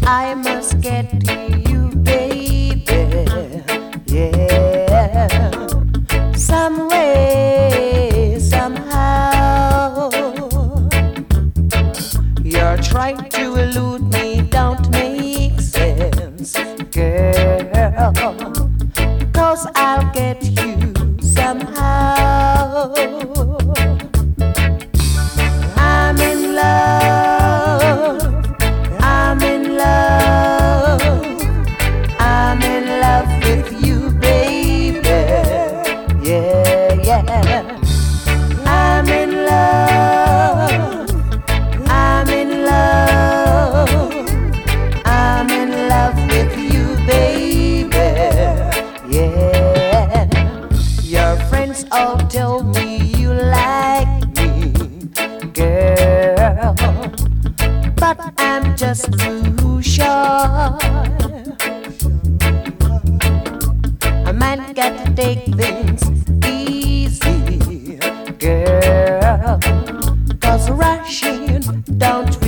I must get to you, baby. Yeah, some way, somehow. You're trying to elude me, don't make sense, girl. 'Cause I'll get you somehow. I'm in love. I'm in love. I'm in love with you, baby. Yeah, yeah. I'm in love. I'm in love. I'm in love with you, baby. Yeah. Your friends all tell me you like me, girl, but I'm just too shy. A man got to take things easy, girl, 'cause rushing don't